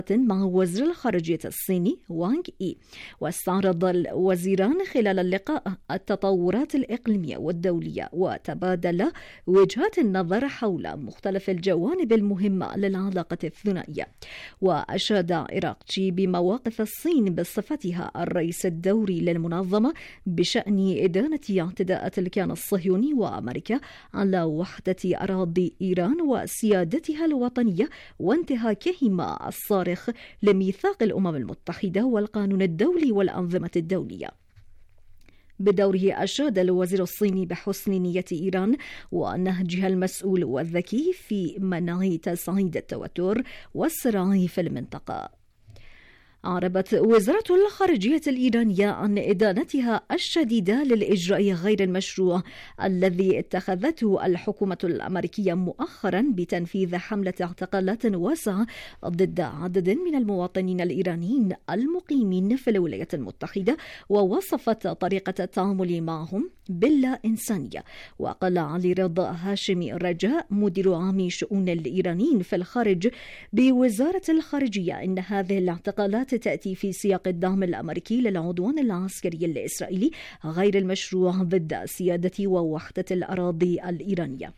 مع وزير الخارجية الصيني وانغ إي. واستعرض الوزيران خلال اللقاء التطورات الإقليمية والدولية، وتبادل وجهات النظر حول مختلف الجوانب المهمة للعلاقة الثنائية. وأشاد إيراغتشي بمواقف الصين بصفتها الرئيس الدوري للمنظمة بشأن إدانة اعتداءات الكيان الصهيوني وأمريكا على وحدة أراضي إيران وسيادتها الوطنية، وانتهاكهما الصارخ لميثاق الأمم المتحدة والقانون الدولي والأنظمة الدولية. بدوره أشاد الوزير الصيني بحسن نية إيران ونهجها المسؤول والذكي في منع تصعيد التوتر والصراع في المنطقة. أعربت وزارة الخارجية الإيرانية عن إدانتها الشديدة للإجراء غير المشروع الذي اتخذته الحكومة الأمريكية مؤخرا بتنفيذ حملة اعتقالات واسعة ضد عدد من المواطنين الإيرانيين المقيمين في الولايات المتحدة، ووصفت طريقة التعامل معهم باللا إنسانية. وقال علي رضا هاشمي رجاء مدير عام شؤون الإيرانيين في الخارج بوزارة الخارجية إن هذه الاعتقالات تأتي في سياق الدعم الأمريكي للعدوان العسكري الإسرائيلي غير المشروع ضد سيادة ووحدة الأراضي الإيرانية،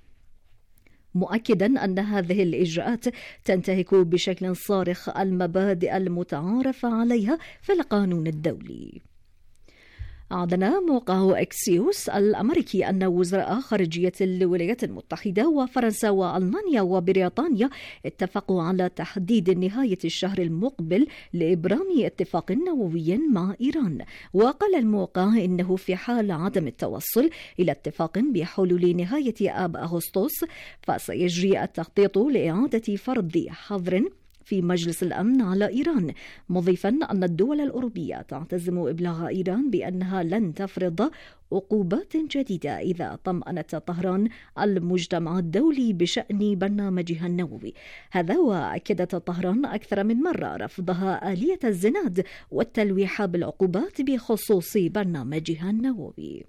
مؤكدا أن هذه الإجراءات تنتهك بشكل صارخ المبادئ المتعارف عليها في القانون الدولي. أعلن موقع إكسيوس الأمريكي أن وزراء خارجية الولايات المتحدة وفرنسا وألمانيا وبريطانيا اتفقوا على تحديد نهاية الشهر المقبل لإبرام اتفاق نووي مع إيران. وقال الموقع إنه في حال عدم التوصل إلى اتفاق بحلول نهاية آب أغسطس فسيجري التخطيط لإعادة فرض حظر في مجلس الأمن على إيران، مضيفا أن الدول الأوروبية تعتزم إبلاغ إيران بأنها لن تفرض عقوبات جديدة إذا طمأنت طهران المجتمع الدولي بشأن برنامجها النووي. هذا وأكدت طهران أكثر من مرة رفضها آلية الزناد والتلويح بالعقوبات بخصوص برنامجها النووي.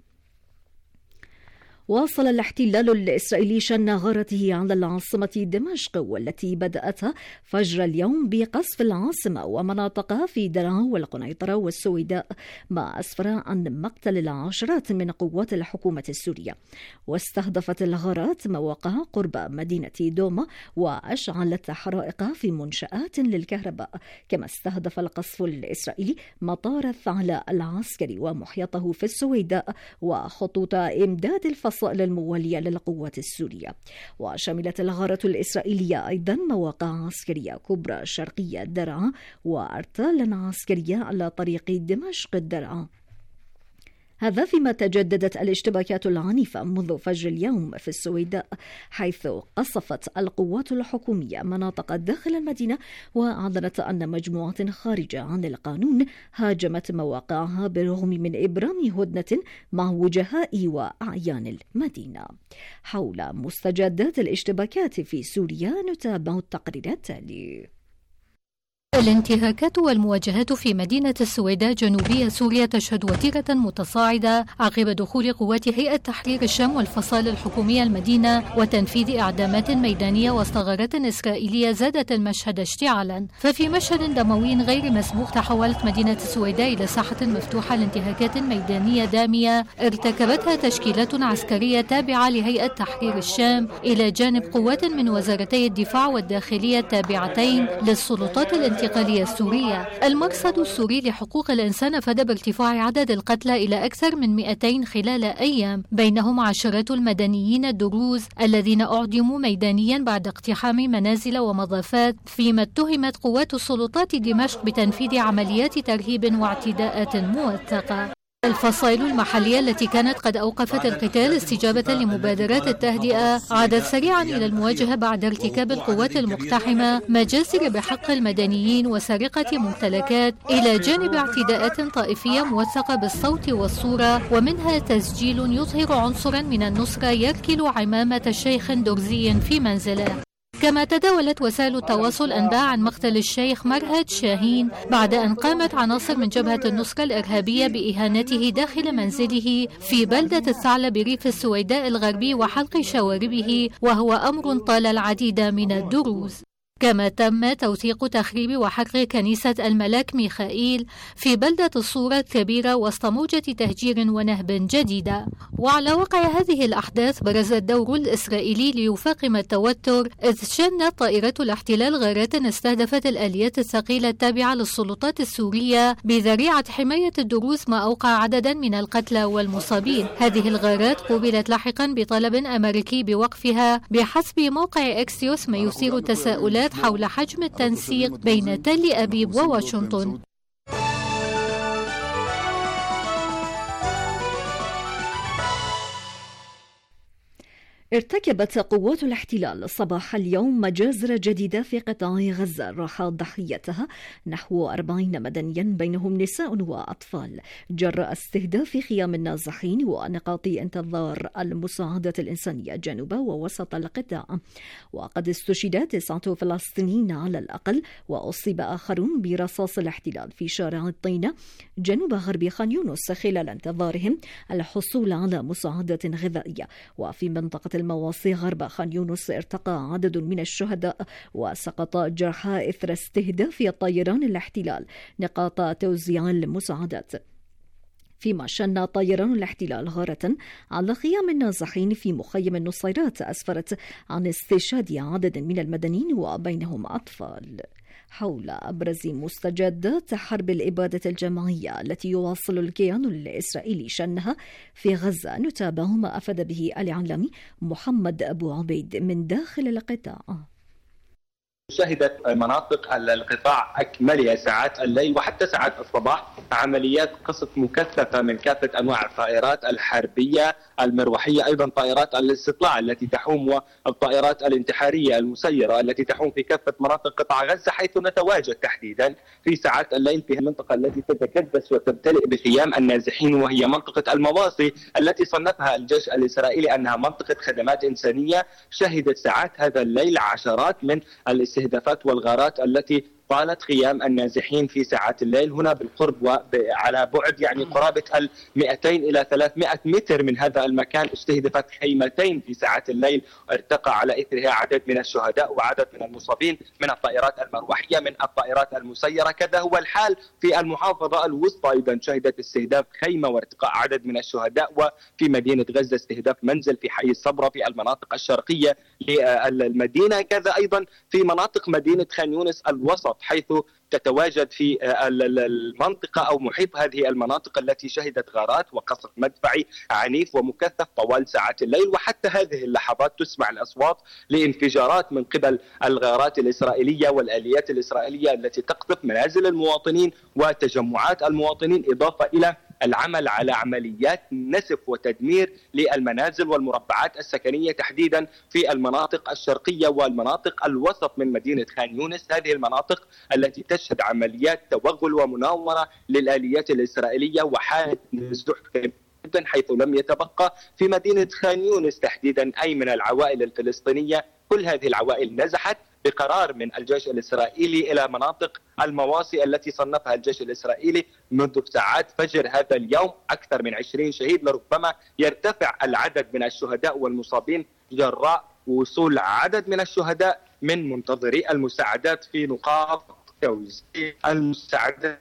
واصل الاحتلال الإسرائيلي شن غارته على العاصمة دمشق، والتي بدأتها فجر اليوم بقصف العاصمة ومناطق في درعا والقنيطرة والسويداء، ما أسفر عن مقتل العشرات من قوات الحكومة السورية. واستهدفت الغارات مواقع قرب مدينة دوما وأشعلت حرائق في منشآت للكهرباء، كما استهدف القصف الإسرائيلي مطار الثعلب العسكري ومحيطه في السويداء وخطوط إمداد الفصائل الموالية للقوات السورية. وشملت الغارة الإسرائيلية أيضا مواقع عسكرية كبرى شرقية درعا وأرتالا عسكرية على طريق دمشق درعا. هذا فيما تجددت الاشتباكات العنيفة منذ فجر اليوم في السويداء، حيث قصفت القوات الحكومية مناطق داخل المدينة، وأعلنت أن مجموعات خارجة عن القانون هاجمت مواقعها بالرغم من إبرام هدنة مع وجهاء وأعيان المدينة. حول مستجدات الاشتباكات في سوريا نتابع التقرير التالي. الانتهاكات والمواجهات في مدينة السويداء جنوبية سوريا تشهد وتيرة متصاعدة عقب دخول قوات هيئة تحرير الشام والفصائل الحكومية المدينة وتنفيذ إعدامات ميدانية واستغارات إسرائيلية زادت المشهد اشتعالا. ففي مشهد دموي غير مسبوق تحولت مدينة السويداء إلى ساحة مفتوحة لانتهاكات ميدانية دامية ارتكبتها تشكيلات عسكرية تابعة لهيئة تحرير الشام إلى جانب قوات من وزارتي الدفاع والداخلية التابعتين للسلطات الانتقالية السورية. المرصد السوري لحقوق الإنسان أفاد بارتفاع عدد القتلى إلى أكثر من 200 خلال أيام، بينهم عشرات المدنيين الدروز الذين أعدموا ميدانيا بعد اقتحام منازل ومضافات، فيما اتهمت قوات السلطات دمشق بتنفيذ عمليات ترهيب واعتداءات موثقة. الفصائل المحلية التي كانت قد أوقفت القتال استجابة لمبادرات التهدئة عادت سريعا إلى المواجهة بعد ارتكاب القوات المقتحمة مجازر بحق المدنيين وسرقة ممتلكات، إلى جانب اعتداءات طائفية موثقة بالصوت والصورة، ومنها تسجيل يظهر عنصرا من النصرة يركل عمامة شيخ درزي في منزله. كما تداولت وسائل التواصل أنباء عن مقتل الشيخ مرهد شاهين بعد أن قامت عناصر من جبهة النصرة الإرهابية بإهانته داخل منزله في بلدة الثعلب بريف السويداء الغربي وحلق شواربه، وهو أمر طال العديد من الدروز. كما تم توثيق تخريب وحرق كنيسة الملاك ميخائيل في بلدة الصورة الكبيرة وسط موجة تهجير ونهب جديدة. وعلى وقع هذه الأحداث برز الدور الإسرائيلي ليفاقم التوتر، إذ شنت طائرة الاحتلال غارات استهدفت الآليات الثقيلة التابعة للسلطات السورية بذريعة حماية الدروز، ما أوقع عددا من القتلى والمصابين. هذه الغارات قوبلت لاحقا بطلب أمريكي بوقفها بحسب موقع إكسيوس، ما يثير تساؤلات حول حجم التنسيق بين تل أبيب وواشنطن. ارتكبت قوات الاحتلال صباح اليوم مجازر جديدة في قطاع غزة راح ضحيتها نحو 40 مدنيا بينهم نساء وأطفال جراء استهداف خيام النازحين ونقاط انتظار المساعدات الإنسانية جنوب ووسط القطاع. وقد استشهد 9 فلسطينيين على الأقل، وأصيب آخرون برصاص الاحتلال في شارع الطينة جنوب غرب خان يونس خلال انتظارهم الحصول على مساعدات غذائية. وفي منطقة المواصي غرب خان يونس ارتقى عدد من الشهداء وسقط جرحى إثر استهداف طيران الاحتلال نقاط توزيع المساعدات، فيما شن طيران الاحتلال غارة على خيام النازحين في مخيم النصيرات أسفرت عن استشهاد عدد من المدنيين وبينهم أطفال. حول أبرز مستجدات حرب الإبادة الجماعية التي يواصل الكيان الإسرائيلي شنها في غزة، نتابع ما أفاد به الإعلامي محمد أبو عبيد من داخل القطاع. شهدت مناطق القطاع أكملها ساعات الليل وحتى ساعات الصباح عمليات قصف مكثفة من كافة أنواع الطائرات الحربية المروحية، أيضا طائرات الاستطلاع التي تحوم والطائرات الانتحارية المسيرة التي تحوم في كافة مناطق قطاع غزة، حيث نتواجد تحديدا في ساعات الليل في المنطقة التي تتكدس وتمتلئ بخيام النازحين، وهي منطقة المواصي التي صنفها الجيش الإسرائيلي أنها منطقة خدمات إنسانية. شهدت ساعات هذا الليل عشرات من الاستهدافات والغارات التي طالت خيام النازحين في ساعات الليل هنا بالقرب وعلى بعد قرابة 200 إلى 300 متر من هذا المكان. استهدفت خيمتين في ساعات الليل، ارتقى على إثرها عدد من الشهداء وعدد من المصابين من الطائرات المروحية من الطائرات المسيرة. كذا هو الحال في المحافظة الوسطى، أيضا شهدت استهداف خيمة وارتقاء عدد من الشهداء. وفي مدينة غزة استهداف منزل في حي الصبرة في المناطق الشرقية للمدينة. كذا أيضا في مناطق مدينة خان يونس الوسط، حيث تتواجد في المنطقة أو محيط هذه المناطق التي شهدت غارات وقصف مدفعي عنيف ومكثف طوال ساعات الليل. وحتى هذه اللحظات تسمع الأصوات لانفجارات من قبل الغارات الإسرائيلية والآليات الإسرائيلية التي تقصف منازل المواطنين وتجمعات المواطنين، إضافة إلى العمل على عمليات نسف وتدمير للمنازل والمربعات السكنية تحديدا في المناطق الشرقية والمناطق الوسط من مدينة خان يونس. هذه المناطق التي تشهد عمليات توغل ومناورة للآليات الإسرائيلية وحالة نزوح جدا، حيث لم يتبقى في مدينة خان يونس تحديدا أي من العوائل الفلسطينية. كل هذه العوائل نزحت بقرار من الجيش الإسرائيلي إلى مناطق المواصي التي صنفها الجيش الإسرائيلي منذ ساعات فجر هذا اليوم. أكثر من 20 شهيد، لربما يرتفع العدد من الشهداء والمصابين جراء وصول عدد من الشهداء من منتظري المساعدات في نقاط توزيع المساعدات.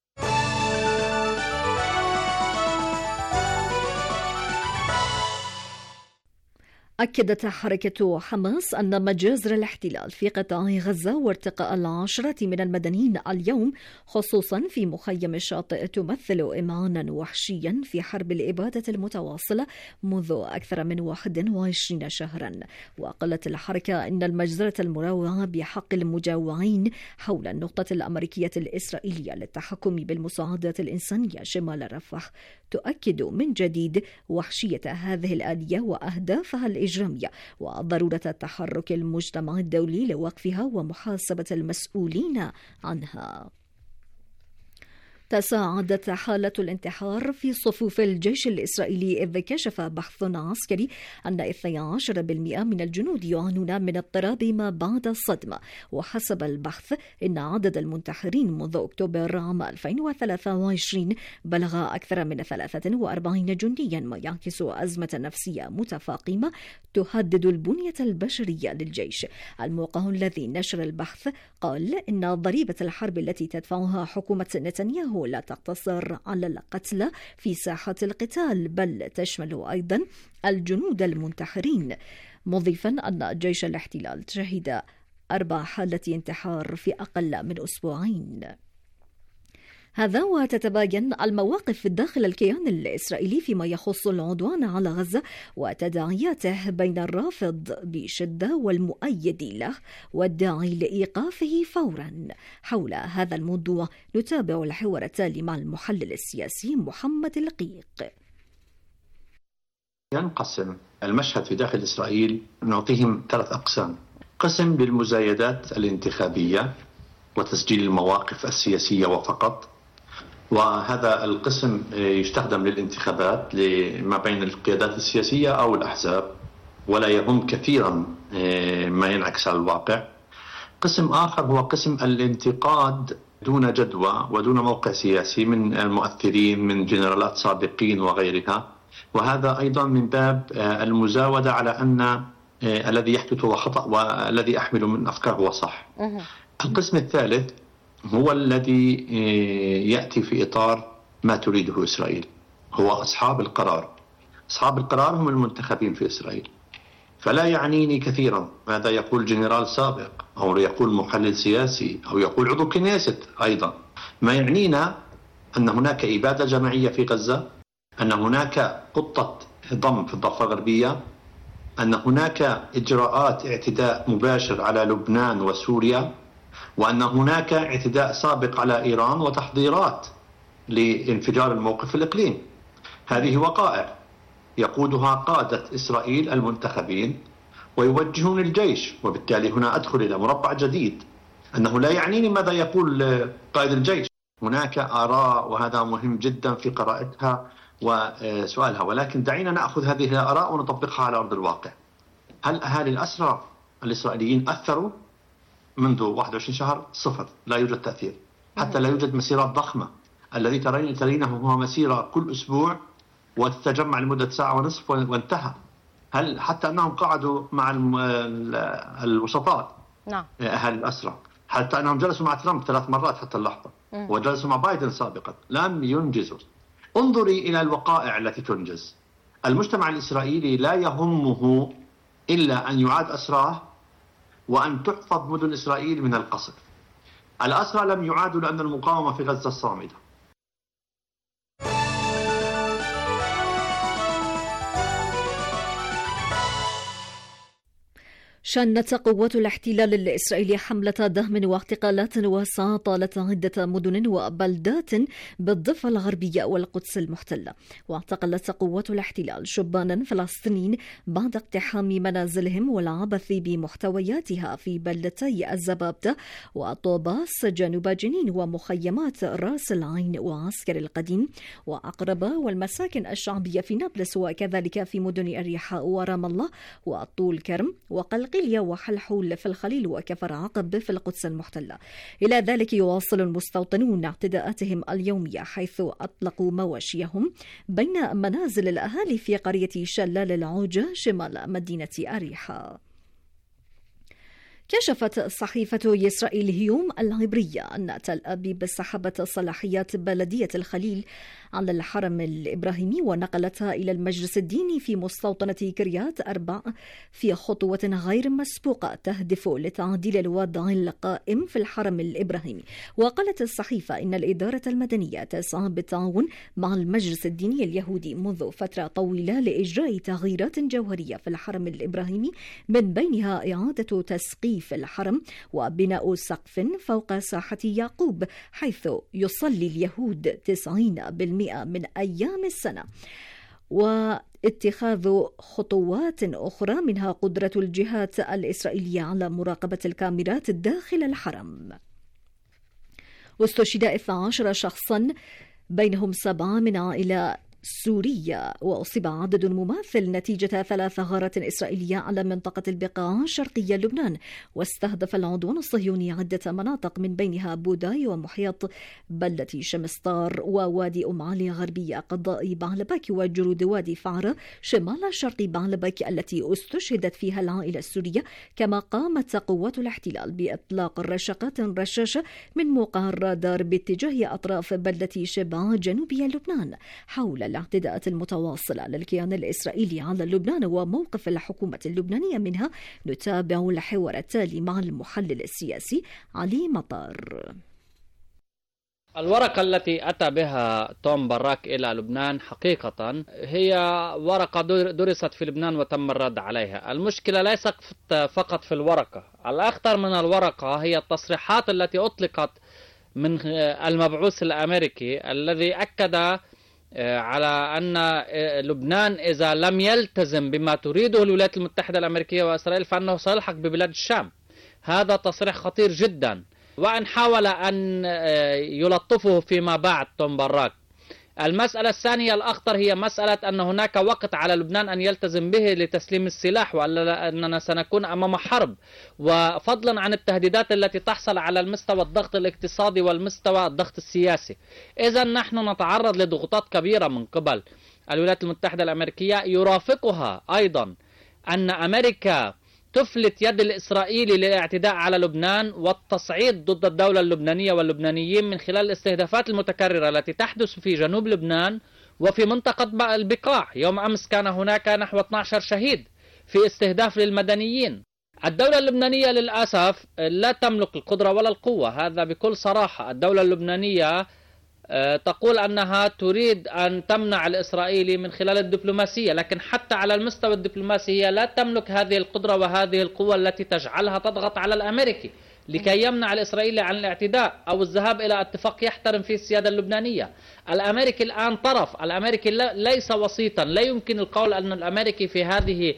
أكدت حركة حماس أن مجازر الاحتلال في قطاع غزة وارتقاء العشرات من المدنيين اليوم خصوصا في مخيم الشاطئ تمثل إمعانا وحشيا في حرب الإبادة المتواصلة منذ أكثر من 21 شهرا. وقالت الحركة إن المجزرة المروعة بحق المجاوعين حول النقطة الأمريكية الإسرائيلية للتحكم بالمساعدات الإنسانية شمال رفح تؤكد من جديد وحشية هذه الآلية وأهدافها الإجرامية وضرورة تحرك المجتمع الدولي لوقفها ومحاسبة المسؤولين عنها. تصاعدت حالة الانتحار في صفوف الجيش الإسرائيلي، إذ كشف بحث عسكري أن 12% من الجنود يعانون من اضطراب ما بعد الصدمة. وحسب البحث إن عدد المنتحرين منذ أكتوبر عام 2023 بلغ أكثر من 43 جنديا، ما يعكس أزمة نفسية متفاقمة تهدد البنية البشرية للجيش. الموقع الذي نشر البحث قال إن ضريبة الحرب التي تدفعها حكومة نتنياهو لا تقتصر على القتلى في ساحة القتال، بل تشمل أيضا الجنود المنتحرين، مضيفا أن جيش الاحتلال شهد 4 حالات انتحار في أقل من أسبوعين. هذا وتتباين المواقف داخل الكيان الإسرائيلي فيما يخص العدوان على غزة وتداعياته بين الرافض بشدة والمؤيد له والداعي لإيقافه فورا. حول هذا الموضوع نتابع الحوار التالي مع المحلل السياسي محمد القيق. ينقسم المشهد في داخل إسرائيل، نعطيهم 3 أقسام: قسم للمزايدات الانتخابية وتسجيل المواقف السياسية وفقط، وهذا القسم يستخدم للانتخابات ما بين القيادات السياسية أو الأحزاب، ولا يهم كثيرا ما ينعكس على الواقع. قسم آخر هو قسم الانتقاد دون جدوى ودون موقع سياسي من المؤثرين من جنرالات سابقين وغيرها، وهذا أيضا من باب المزاودة على أن الذي يحدث هو خطأ والذي أحمل من أفكار هو صح. القسم الثالث هو الذي يأتي في إطار ما تريده إسرائيل، هو أصحاب القرار. أصحاب القرار هم المنتخبين في إسرائيل، فلا يعنيني كثيرا ماذا يقول جنرال سابق أو يقول محلل سياسي أو يقول عضو كنيست. أيضا ما يعنينا أن هناك إبادة جماعية في غزة، أن هناك خطة ضم في الضفة الغربية، أن هناك إجراءات اعتداء مباشر على لبنان وسوريا، وأن هناك اعتداء سابق على إيران وتحضيرات لانفجار الموقف في الإقليم. هذه وقائع يقودها قادة إسرائيل المنتخبين ويوجهون الجيش، وبالتالي هنا أدخل إلى مربع جديد، أنه لا يعنيني ماذا يقول قائد الجيش. هناك آراء وهذا مهم جدا في قراءتها وسؤالها، ولكن دعينا نأخذ هذه الآراء ونطبقها على أرض الواقع. هل أهالي الأسرى الإسرائيليين أثروا؟ منذ 21 شهر صفر، لا يوجد تأثير، حتى لا يوجد مسيرات ضخمة. الذي ترينه هو مسيرة كل أسبوع وتتجمع لمدة ساعة ونصف وانتهى. هل حتى أنهم قعدوا مع الوسطاء أهالي الأسرى، حتى أنهم جلسوا مع ترامب 3 مرات حتى اللحظة، وجلسوا مع بايدن سابقا، لم ينجزوا. انظري إلى الوقائع التي تنجز. المجتمع الإسرائيلي لا يهمه إلا أن يعاد أسراه وأن تحفظ مدن إسرائيل من القصف. الأسرى لم يعادوا لأن المقاومة في غزة صامدة. شنت قوات الاحتلال الإسرائيلي حملة دهم واعتقالات واسعة طالت عدة مدن وبلدات بالضفة الغربية والقدس المحتلة. واعتقلت قوات الاحتلال شبانا فلسطينيين بعد اقتحام منازلهم والعبث بمحتوياتها في بلدتي الزبابدة وطوباس جنوب جنين ومخيمات راس العين وعسكر القديم وعقربة والمساكن الشعبية في نابلس، وكذلك في مدن الريحاء ورام الله وطول كرم وقلقيلية وحلحول في الخليل وكفر عقب في القدس المحتلة. إلى ذلك يواصل المستوطنون اعتداءاتهم اليومية، حيث أطلقوا مواشيهم بين منازل الأهالي في قرية شلال العوجة شمال مدينة أريحا. كشفت صحيفة إسرائيل هيوم العبرية أن تل أبيب سحبت صلاحيات بلدية الخليل على الحرم الإبراهيمي ونقلتها إلى المجلس الديني في مستوطنة كريات أربع في خطوة غير مسبوقة تهدف لتعديل الوضع القائم في الحرم الإبراهيمي. وقالت الصحيفة إن الإدارة المدنية تسعى بالتعاون مع المجلس الديني اليهودي منذ فترة طويلة لإجراء تغييرات جوهرية في الحرم الإبراهيمي، من بينها إعادة تسقيف الحرم وبناء سقف فوق ساحة يعقوب حيث يصلي اليهود 90% من أيام السنة، واتخاذ خطوات أخرى منها قدرة الجهات الإسرائيلية على مراقبة الكاميرات داخل الحرم. واستشهد 12 شخصا بينهم 7 من عائلة سورية، وأصيب عدد مماثل نتيجة 3 غارات إسرائيلية على منطقة البقاع شرقي لبنان. واستهدف العدوان الصهيوني عدة مناطق من بينها بوداي ومحيط بلدة شمستار ووادي أم علي غربية قضاء بعلبك وجرود وادي فعرة شمال شرق بعلبك التي استشهدت فيها العائلة السورية. كما قامت قوات الاحتلال بإطلاق رشقات رشاشة من موقع الرادار باتجاه أطراف بلدة شبعة جنوبي لبنان حول الاعتداءات المتواصلة للكيان الإسرائيلي على لبنان وموقف الحكومة اللبنانية منها. نتابع الحوار التالي مع المحلل السياسي علي مطار. الورقة التي أتى بها توم باراك إلى لبنان حقيقة هي ورقة درست في لبنان وتم الرد عليها. المشكلة ليست فقط في الورقة، الأخطر من الورقة هي التصريحات التي أطلقت من المبعوث الأمريكي الذي أكد على أن لبنان إذا لم يلتزم بما تريده الولايات المتحدة الأمريكية وإسرائيل فإنه سيلحق ببلاد الشام. هذا تصريح خطير جدا، وأن حاول أن يلطفه فيما بعد توم باراك. المسألة الثانية الأخطر هي مسألة أن هناك وقت على لبنان أن يلتزم به لتسليم السلاح، وأننا سنكون أمام حرب، وفضلا عن التهديدات التي تحصل على المستوى الضغط الاقتصادي والمستوى الضغط السياسي. إذا نحن نتعرض لضغوطات كبيرة من قبل الولايات المتحدة الأمريكية. يرافقها أيضا أن أمريكا تفلت يد الإسرائيلي للاعتداء على لبنان والتصعيد ضد الدولة اللبنانية واللبنانيين من خلال الاستهدافات المتكررة التي تحدث في جنوب لبنان وفي منطقة البقاع. يوم أمس كان هناك نحو 12 شهيد في استهداف للمدنيين. الدولة اللبنانية للأسف لا تملك القدرة ولا القوة، هذا بكل صراحة. الدولة اللبنانية تقول أنها تريد أن تمنع الإسرائيلي من خلال الدبلوماسية، لكن حتى على المستوى الدبلوماسي لا تملك هذه القدرة وهذه القوة التي تجعلها تضغط على الأمريكي لكي يمنع الإسرائيلي عن الاعتداء أو الذهاب إلى اتفاق يحترم فيه السيادة اللبنانية. الأمريكي الآن طرف، الأمريكي ليس وسيطا. لا يمكن القول أن الأمريكي في هذه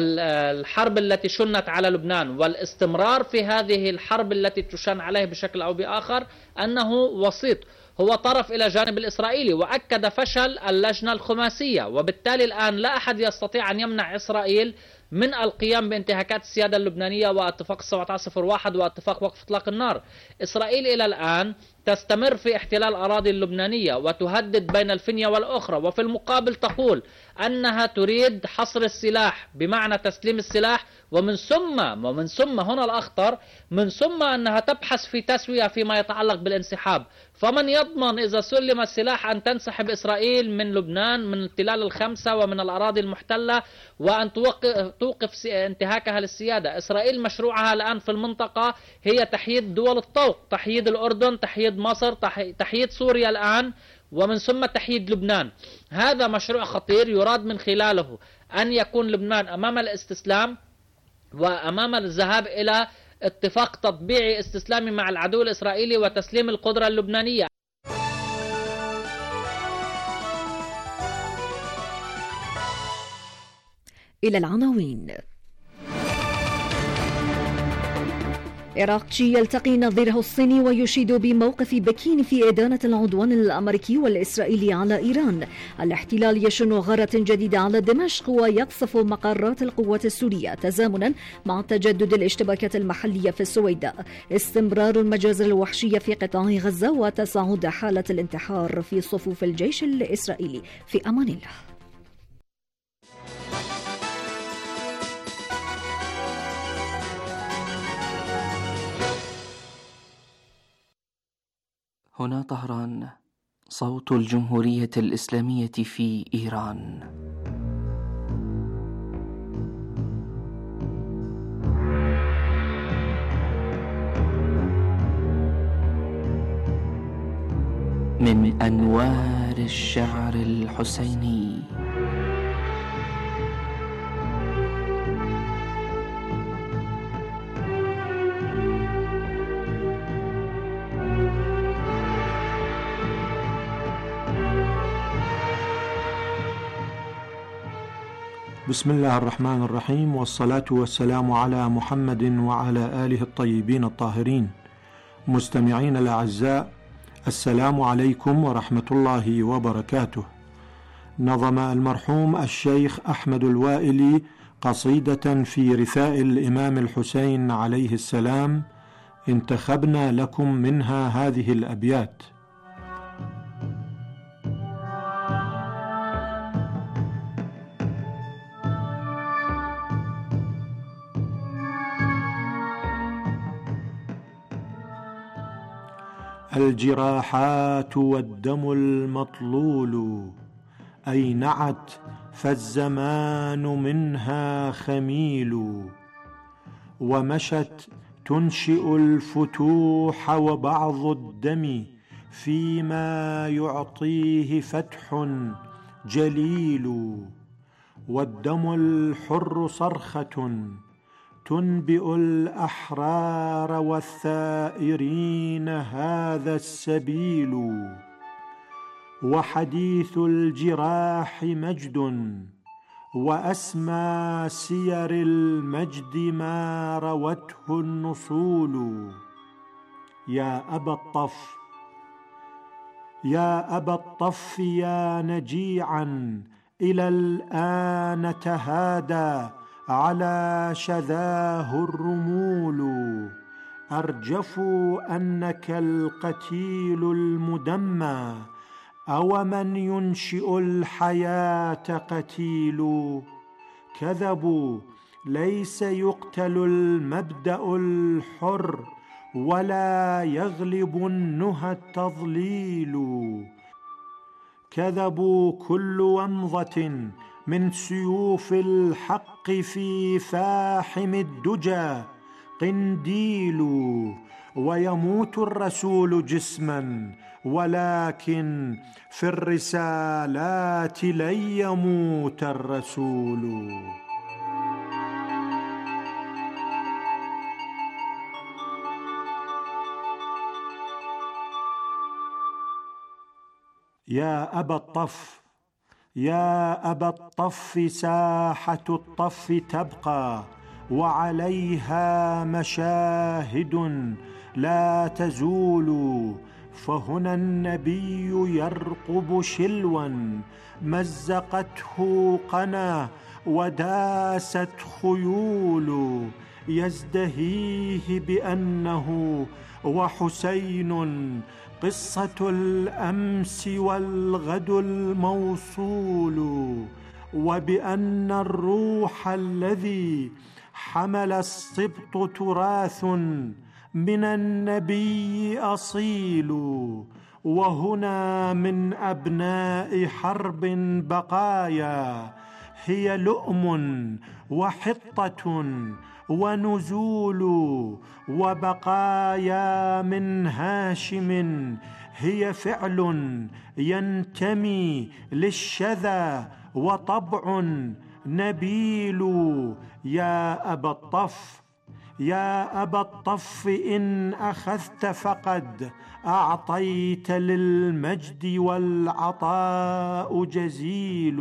الحرب التي شنت على لبنان والاستمرار في هذه الحرب التي تشن عليه بشكل أو بآخر أنه وسيط. هو طرف إلى جانب الإسرائيلي، وأكد فشل اللجنة الخماسية، وبالتالي الآن لا أحد يستطيع أن يمنع إسرائيل من القيام بانتهاكات السيادة اللبنانية واتفاق 1701 واتفاق وقف إطلاق النار. إسرائيل إلى الآن تستمر في احتلال الأراضي اللبنانية وتهدد بين الفنية والأخرى، وفي المقابل تقول أنها تريد حصر السلاح بمعنى تسليم السلاح، ومن ثم هنا الأخطر، من ثم أنها تبحث في تسوية فيما يتعلق بالانسحاب. فمن يضمن إذا سلم السلاح أن تنسحب إسرائيل من لبنان من التلال الخمسة ومن الأراضي المحتلة وأن توقف انتهاكها للسيادة؟ إسرائيل مشروعها الآن في المنطقة هي تحييد دول الطوق، تحييد الأردن، تحييد مصر، تحييد سوريا الآن، ومن ثم تحييد لبنان. هذا مشروع خطير يراد من خلاله أن يكون لبنان أمام الاستسلام وأمام الذهاب إلى اتفاق تطبيعي استسلامي مع العدو الإسرائيلي وتسليم القدرة اللبنانية. إلى العناوين. عراقي يلتقي نظيره الصيني ويشيد بموقف بكين في إدانة العدوان الأمريكي والإسرائيلي على إيران. الاحتلال يشن غارة جديدة على دمشق ويقصف مقرات القوات السورية تزامنا مع تجدد الاشتباكات المحلية في السويداء. استمرار المجازر الوحشية في قطاع غزة وتصاعد حالة الانتحار في صفوف الجيش الإسرائيلي. في أمان الله. هنا طهران، صوت الجمهورية الإسلامية في إيران. من أنوار الشعر الحسيني بسم الله الرحمن الرحيم، والصلاة والسلام على محمد وعلى آله الطيبين الطاهرين. مستمعين الأعزاء، السلام عليكم ورحمة الله وبركاته. نظم المرحوم الشيخ أحمد الوائلي قصيدة في رثاء الإمام الحسين عليه السلام، انتخبنا لكم منها هذه الأبيات: الجراحات والدم المطلول أينعت فالزمان منها خميل، ومشت تنشئ الفتوح وبعض الدم فيما يعطيه فتح جليل، والدم الحر صرخة تنبئ الأحرار والثائرين هذا السبيل، وحديث الجراح مجد وأسمى سير المجد ما روته النصول. يا أبا الطف يا أبا الطف يا نجيعا إلى الآن تهادى على شذاه الرمول، أرجفوا أنك القتيل المدمى أو من ينشئ الحياة قتيل. كذبوا، ليس يقتل المبدأ الحر ولا يغلب النهى التضليل. كذبوا كل ومضة من سيوف الحق في فاحم الدجى قنديل، ويموت الرسول جسما ولكن في الرسالات لن يموت الرسول. يا أبا الطف يا أبا الطف ساحة الطف تبقى وعليها مشاهد لا تزول، فهنا النبي يرقب شلوا مزقته قنا وداست خيول، يزدهيه بأنه وحسين قصة الأمس والغد الموصول، وبأن الروح الذي حمل السبط تراث من النبي أصيل، وهنا من أبناء حرب بقايا هي لؤم وحطة ونزول، وبقايا من هاشم هي فعل ينتمي للشذا وطبع نبيل. يا أبا الطف يا أبا الطف إن أخذت فقد أعطيت للمجد والعطاء جزيل،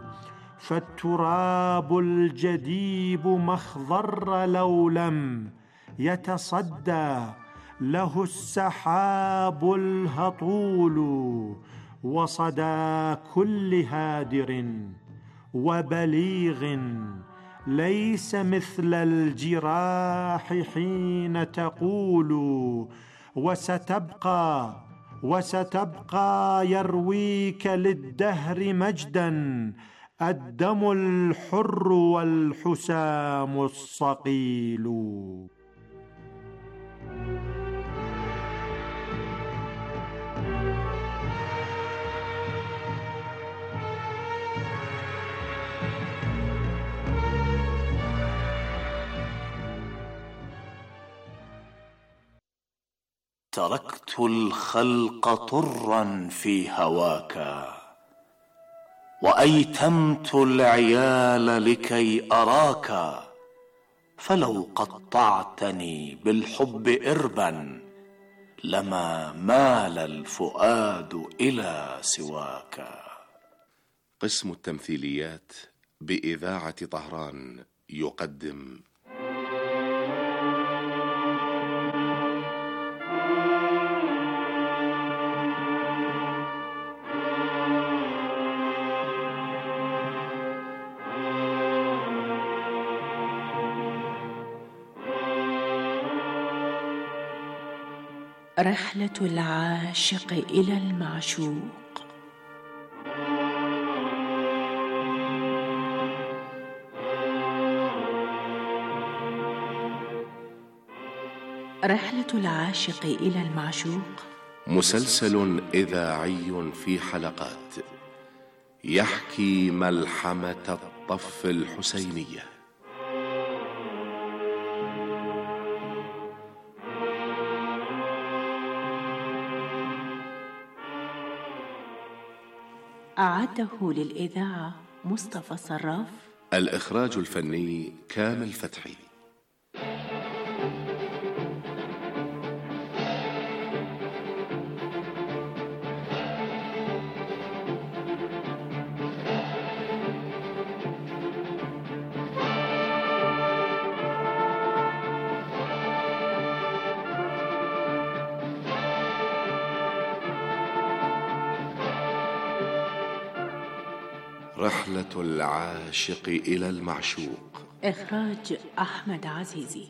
فالتراب الجديب مخضر لو لم يتصدى له السحاب الهطول، وصدى كل هادر وبليغ ليس مثل الجراح حين تقول، وستبقى يرويك للدهر مجدا الدم الحر والحسام الصقيل. تركت الخلق طرا في هواك، وأيتمت العيال لكي أراك، فلو قطعتني بالحب إربا لما مال الفؤاد إلى سواك. قسم التمثيليات بإذاعة طهران يقدم رحلة العاشق إلى المعشوق. رحلة العاشق إلى المعشوق مسلسل إذاعي في حلقات يحكي ملحمة الطف الحسينية. أعده للإذاعة مصطفى صراف. الإخراج الفني كامل فتحي. رحلة العاشق إلى المعشوق. إخراج أحمد عزيزي.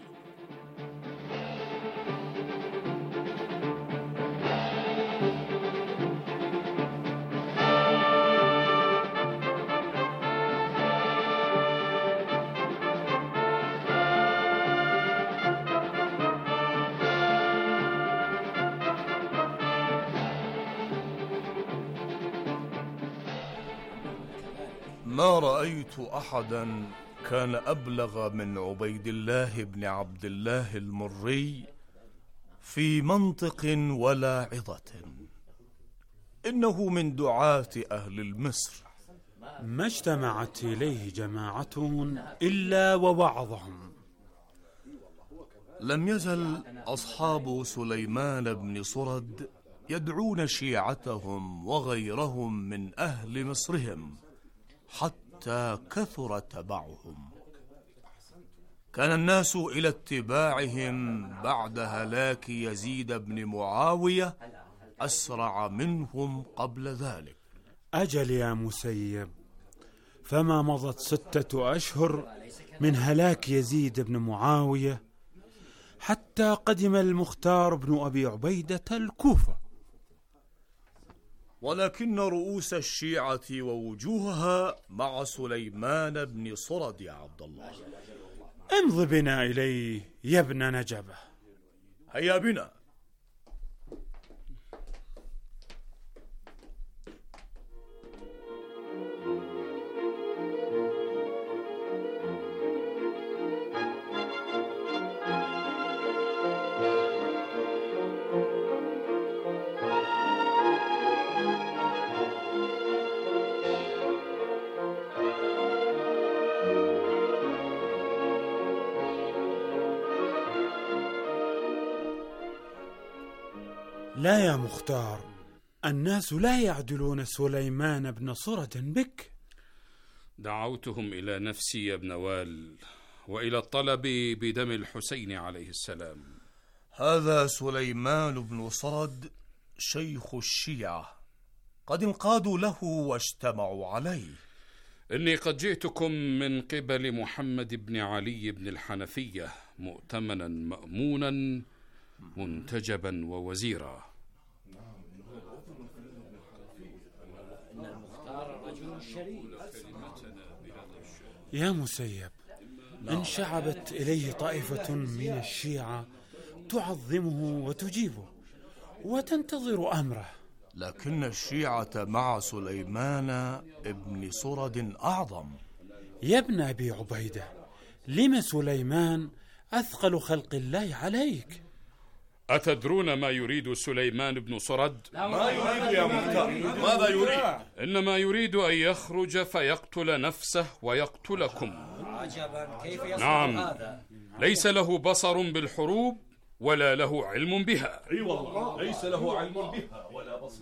ما رأيت أحدا كان أبلغ من عبيد الله بن عبد الله المري في منطق ولا عظة. إنه من دعاة أهل مصر، ما اجتمعت إليه جماعة إلا ووعظهم. لم يزل أصحاب سليمان بن صرد يدعون شيعتهم وغيرهم من أهل مصرهم حتى كثر تبعهم. كان الناس إلى اتباعهم بعد هلاك يزيد بن معاوية أسرع منهم قبل ذلك. أجل يا مسيب، فما مضت 6 أشهر من هلاك يزيد بن معاوية حتى قدم المختار بن أبي عبيدة الكوفة. ولكن رؤوس الشيعة ووجوهها مع سليمان بن صرد يا عبد الله. امض بنا إليه يا ابن نجبة. هيا بنا. لا يا مختار، الناس لا يعدلون سليمان بن صرد بك. دعوتهم إلى نفسي يا ابن وال، وإلى الطلب بدم الحسين عليه السلام. هذا سليمان بن صرد شيخ الشيعة، قد انقادوا له واجتمعوا عليه. إني قد جئتكم من قبل محمد بن علي بن الحنفية، مؤتمنا مأمونا منتجبا ووزيرا. يا مسيب، انشعبت إليه طائفة من الشيعة تعظمه وتجيبه وتنتظر أمره، لكن الشيعة مع سليمان ابن صرد أعظم. يا ابن أبي عبيدة، لم سليمان أثقل خلق الله عليك؟ أتدرون ما يريد سليمان بن صرد؟ ما يريد يا مختار؟ ماذا يريد؟ إنما يريد أن يخرج فيقتل نفسه ويقتلكم. نعم، ليس له بصر بالحروب ولا له علم بها. اي والله ليس له علم بها ولا بصر.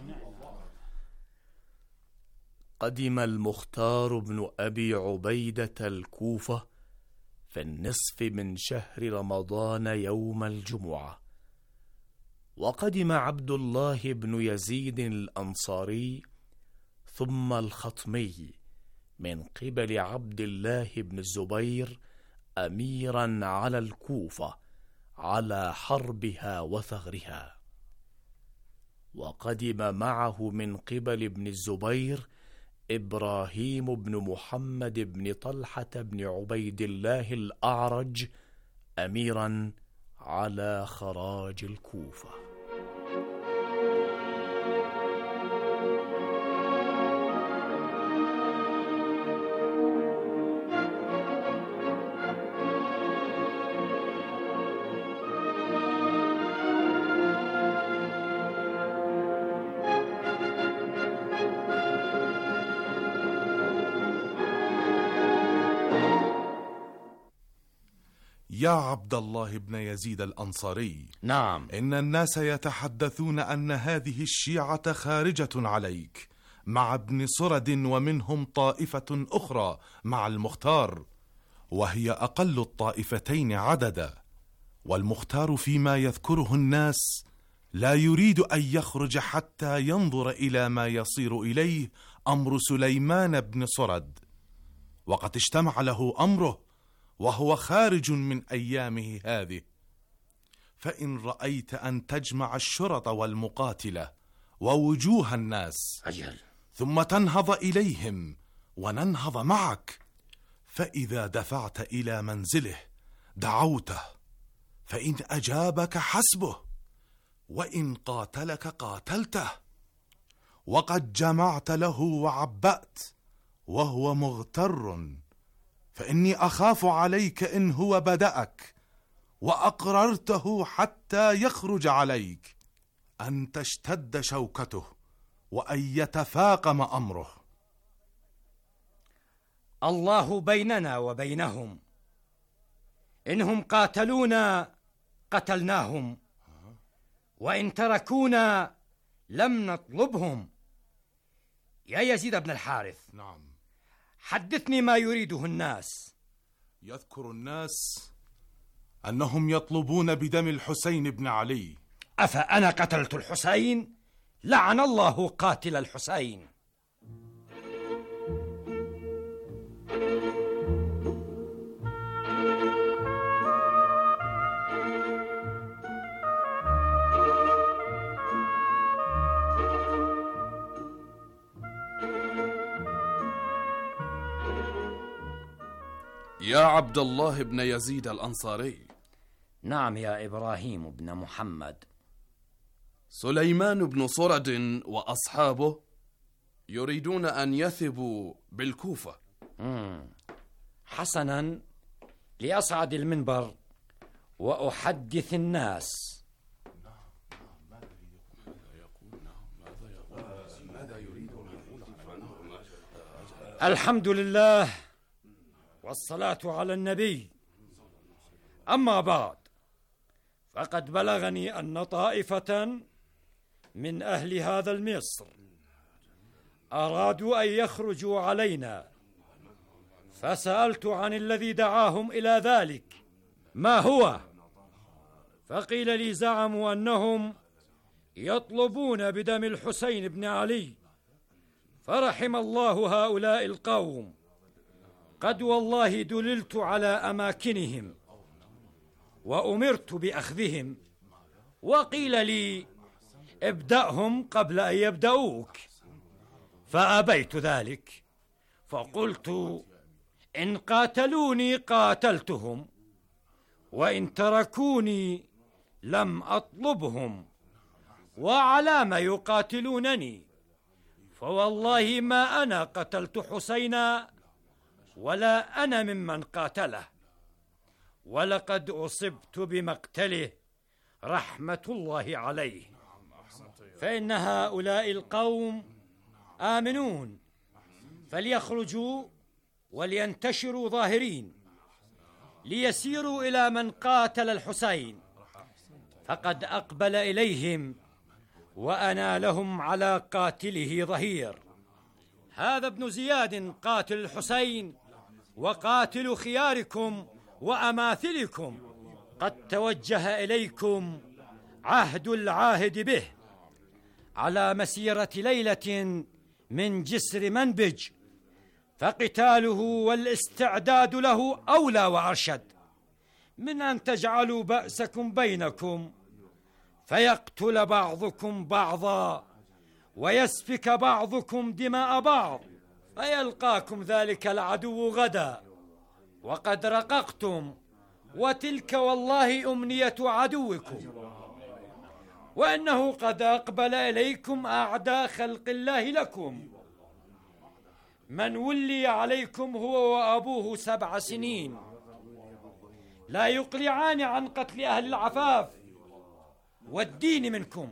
قدم المختار بن أبي عبيدة الكوفة في النصف من شهر رمضان يوم الجمعة، وقدم عبد الله بن يزيد الأنصاري ثم الخطمي من قبل عبد الله بن الزبير أميرا على الكوفة على حربها وثغرها. وقدم معه من قبل ابن الزبير إبراهيم بن محمد بن طلحة بن عبيد الله الأعرج أميرا على خراج الكوفة. يا عبد الله بن يزيد الأنصاري، نعم. إن الناس يتحدثون أن هذه الشيعة خارجة عليك مع ابن صرد، ومنهم طائفة أخرى مع المختار، وهي أقل الطائفتين عددا، والمختار فيما يذكره الناس لا يريد أن يخرج حتى ينظر إلى ما يصير إليه أمر سليمان بن صرد، وقد اشتمع له أمره وهو خارج من أيامه هذه. فإن رأيت أن تجمع الشرط والمقاتلة ووجوه الناس أجل، ثم تنهض إليهم وننهض معك، فإذا دفعت إلى منزله دعوته، فإن أجابك حسبه، وإن قاتلك قاتلته، وقد جمعت له وعبأت وهو مغتر، فإني أخاف عليك إن هو بدأك وأقررته حتى يخرج عليك أن تشتد شوكته وأن يتفاقم أمره. الله بيننا وبينهم، إنهم قاتلونا قتلناهم، وإن تركونا لم نطلبهم. يا يزيد بن الحارث، نعم، حدثني ما يريده الناس. يذكر الناس أنهم يطلبون بدم الحسين بن علي. أفأنا قتلت الحسين؟ لعن الله قاتل الحسين. يا عبد الله بن يزيد الأنصاري. نعم يا إبراهيم بن محمد. سليمان بن صرد وأصحابه يريدون أن يثبوا بالكوفة. حسنا، لأصعد المنبر وأحدث الناس. الحمد لله والصلاة على النبي. أما بعد، فقد بلغني أن طائفة من أهل هذا المصر أرادوا أن يخرجوا علينا، فسألت عن الذي دعاهم إلى ذلك ما هو، فقيل لي زعموا أنهم يطلبون بدم الحسين بن علي، فرحم الله هؤلاء القوم، قد والله دللت على أماكنهم وأمرت بأخذهم، وقيل لي ابدأهم قبل أن يبدأوك، فأبيت ذلك، فقلت إن قاتلوني قاتلتهم، وإن تركوني لم أطلبهم، وعلى ما يقاتلونني؟ فوالله ما أنا قتلت حسينا ولا أنا ممن قاتله، ولقد أصبت بمقتله رحمة الله عليه، فإن هؤلاء القوم آمنون، فليخرجوا ولينتشروا ظاهرين، ليسيروا إلى من قاتل الحسين، فقد أقبل إليهم وأنا لهم على قاتله ظهير. هذا ابن زياد قاتل الحسين وقاتل خياركم وأماثلكم، قد توجه إليكم عهد العاهد به على مسيرة ليلة من جسر منبج، فقتاله والاستعداد له أولى وأرشد من أن تجعلوا بأسكم بينكم، فيقتل بعضكم بعضا ويسفك بعضكم دماء بعض، فيلقاكم ذلك العدو غدا وقد رققتم، وتلك والله أمنية عدوكم، وأنه قد أقبل إليكم أعداء خلق الله لكم. من ولي عليكم هو وأبوه 7 سنين، لا يقلعان عن قتل أهل العفاف والدين منكم.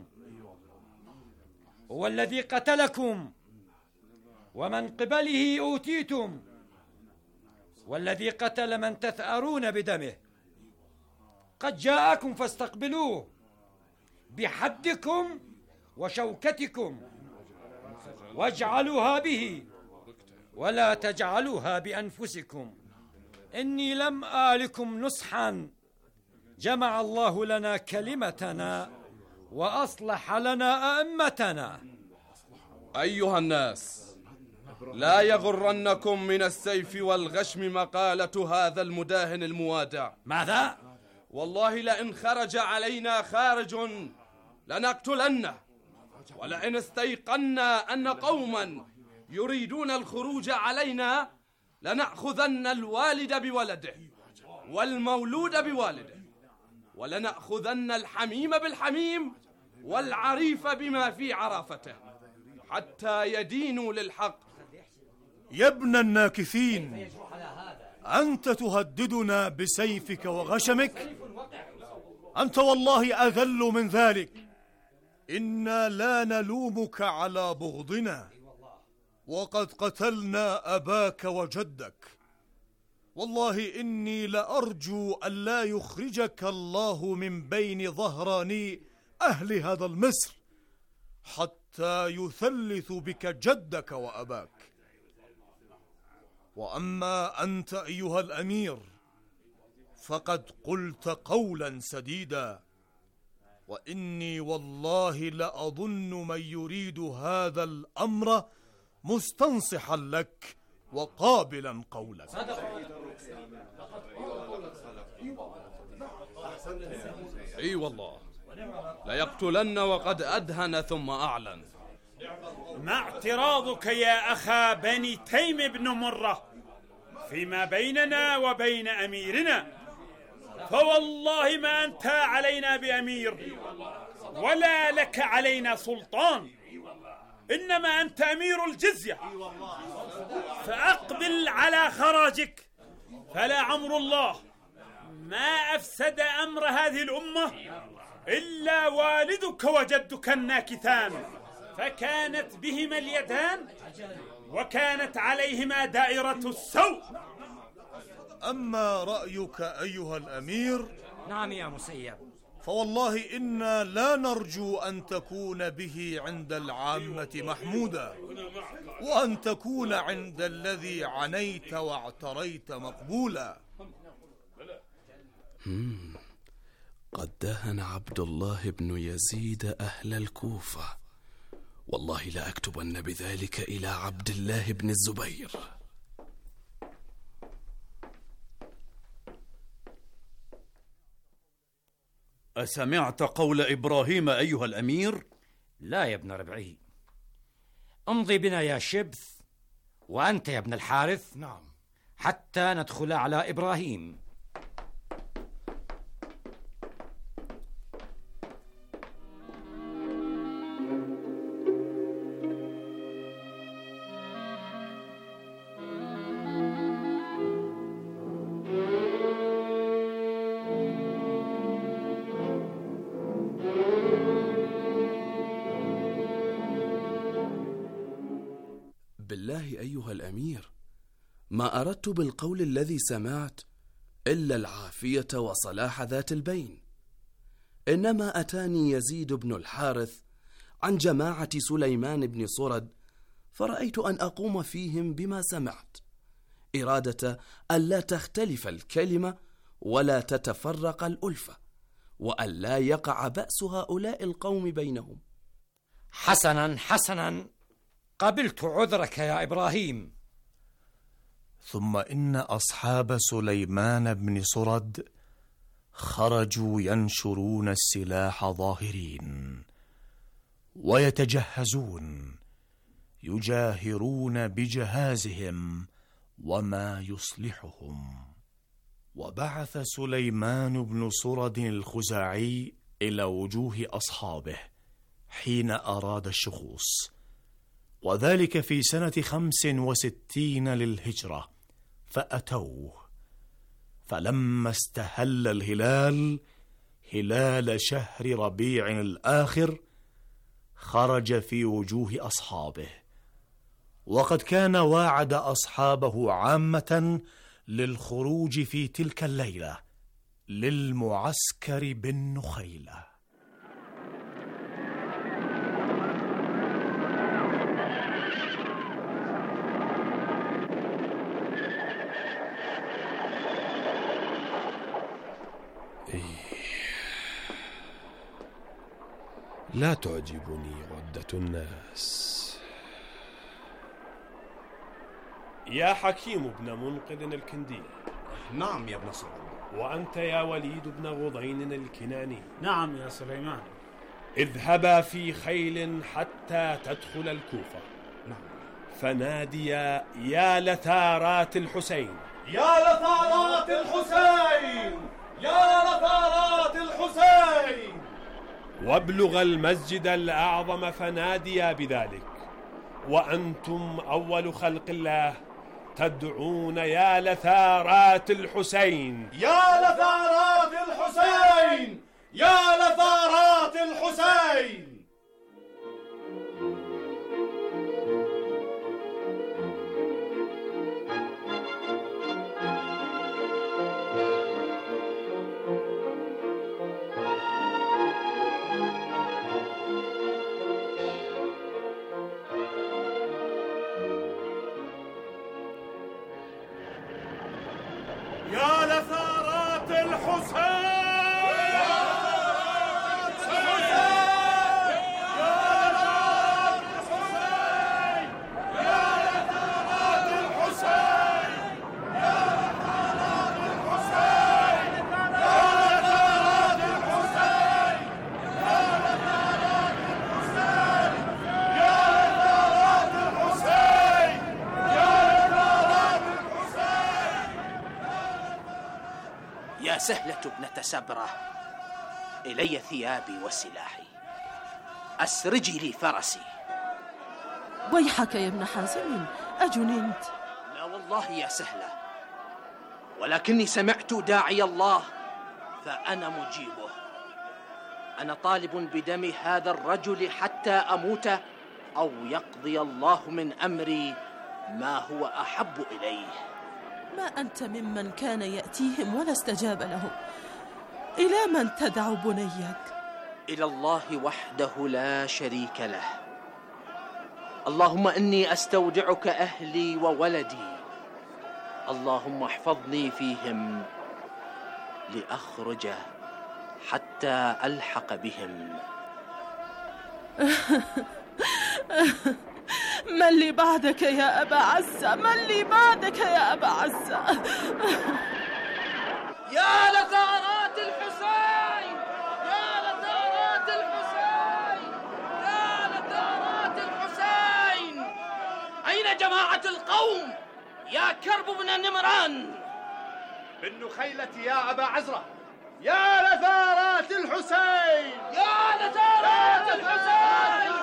هو الذي قتلكم ومن قبله أوتيتم، والذي قتل من تثأرون بدمه قد جاءكم فاستقبلوه بحدكم وشوكتكم، واجعلوها به ولا تجعلوها بأنفسكم. إني لم آلكم نصحا، جمع الله لنا كلمتنا وأصلح لنا أئمتنا. أيها الناس، لا يغرنكم من السيف والغشم مقالة هذا المداهن الموادع. ماذا؟ والله لئن خرج علينا خارج لنقتلنه، ولئن استيقنا أن قوما يريدون الخروج علينا لنأخذن الوالد بولده والمولود بوالده، ولنأخذن الحميم بالحميم والعريف بما في عرافته، حتى يدينوا للحق. يا ابن الناكثين، أنت تهددنا بسيفك وغشمك؟ أنت والله أذل من ذلك. إنا لا نلومك على بغضنا، وقد قتلنا أباك وجدك. والله إني لأرجو أن لا يخرجك الله من بين ظهراني أهل هذا المصر حتى يثلث بك جدك وأباك. وأما أنت أيها الأمير فقد قلت قولا سديدا، وإني والله لأظن من يريد هذا الأمر مستنصحا لك وقابلا قولك. اي والله ليقتلن وقد أدهن ثم أعلن. ما اعتراضك يا أخا بني تيم بن مرة فيما بيننا وبين أميرنا؟ فوالله ما أنت علينا بأمير ولا لك علينا سلطان، إنما أنت أمير الجزية، فأقبل على خراجك. فلا عمر الله ما أفسد أمر هذه الأمة إلا والدك وجدك الناكثان، فكانت بهما اليدان وكانت عليهما دائرة السوء. أما رأيك أيها الأمير؟ نعم يا مسيب. فوالله إنا لا نرجو أن تكون به عند العامة محمودا، وأن تكون عند الذي عنيت واعتريت مقبولا. قد دهن عبد الله بن يزيد أهل الكوفة، والله لأكتبن بذلك إلى عبد الله بن الزبير. أسمعت قول إبراهيم أيها الأمير؟ لا يا ابن ربعي. امضي بنا يا شبث، وأنت يا ابن الحارث. نعم. حتى ندخل على إبراهيم. بالله أيها الأمير، ما أردت بالقول الذي سمعت إلا العافية وصلاح ذات البين، إنما أتاني يزيد بن الحارث عن جماعة سليمان بن صرد، فرأيت أن أقوم فيهم بما سمعت، إرادة ألا تختلف الكلمة ولا تتفرق الألفة، وألا يقع بأس هؤلاء القوم بينهم. حسنا حسنا، قبلت عذرك يا إبراهيم. ثم إن أصحاب سليمان بن صرد خرجوا ينشرون السلاح ظاهرين ويتجهزون، يجاهرون بجهازهم وما يصلحهم. وبعث سليمان بن سرد الخزاعي إلى وجوه أصحابه حين أراد الشخوص، وذلك في سنة 65 للهجرة، فأتوه. فلما استهل الهلال هلال شهر ربيع الآخر خرج في وجوه أصحابه، وقد كان واعد أصحابه عامة للخروج في تلك الليلة للمعسكر بالنخيلة. لا تعجبني عدة الناس. يا حكيم بن منقذ الكندي. نعم يا ابن سرد. وأنت يا وليد بن غضين الكناني. نعم يا سليمان. اذهبا في خيل حتى تدخل الكوفة. نعم. فناديا يا لثارات الحسين. يا لثارات الحسين، يا لثارات الحسين. وابلغ المسجد الأعظم فناديا بذلك، وأنتم أول خلق الله تدعون يا لثارات الحسين. يا لثارات الحسين، يا لثارات الحسين. يا لثارات الحسين، يا سهلة ابنة سبرة، إلي ثيابي وسلاحي، أسرجي لي فرسي. ويحك يا ابن حازم، أجننت؟ لا والله يا سهلة، ولكني سمعت داعي الله فأنا مجيبه. أنا طالب بدم هذا الرجل حتى أموت أو يقضي الله من أمري ما هو أحب إليه. ما أنت ممن كان يأتيهم ولا استجاب لهم. إلى من تدع بنيك؟ إلى الله وحده لا شريك له. اللهم إني أستودعك أهلي وولدي، اللهم احفظني فيهم لأخرج حتى ألحق بهم. من لي بعدك يا أبا عزة، من لي بعدك يا أبا عزة. يا لثارات الحسين، يا لثارات الحسين، يا لثارات الحسين. أين جماعة القوم يا كرب بن نمران؟ بالنخيلة يا أبا عزرة. يا لثارات الحسين، يا لثارات الحسين،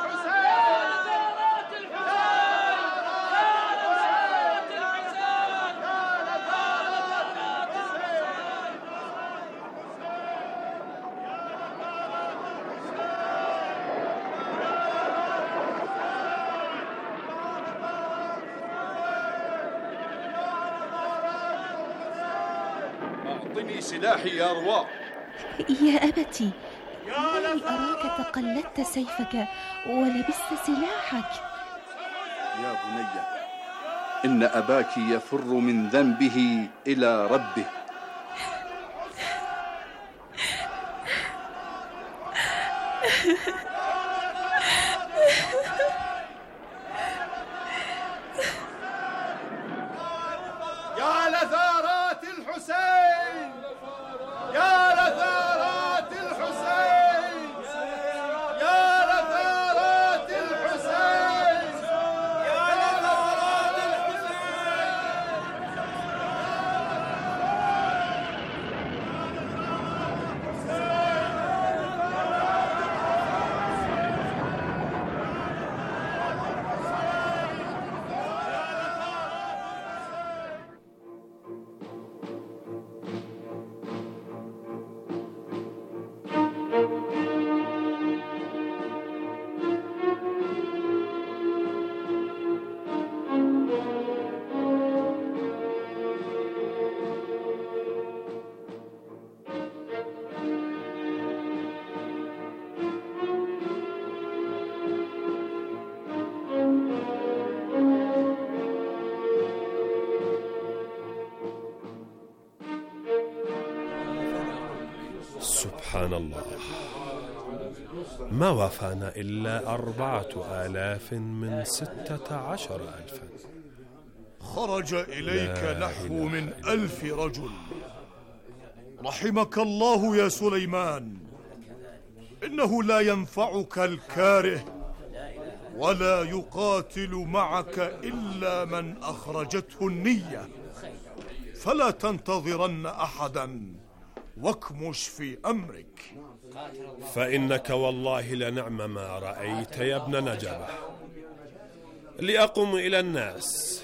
أعطني سلاحي يا رواق. يا أبتي، إني أراك تقلدت سيفك ولبست سلاحك. يا بني، إن أباك يفر من ذنبه إلى ربه. يا لثارات الحسين، يا سبحان الله، ما وافانا إلا 4000 من 16,000. خرج إليك نحو من 1000 رجل. رحمك الله يا سليمان، إنه لا ينفعك الكاره، ولا يقاتل معك إلا من أخرجته النية، فلا تنتظرن أحدا واكمش في أمرك. فإنك والله لنعم ما رأيت يا ابن نجبة. لأقوم إلى الناس.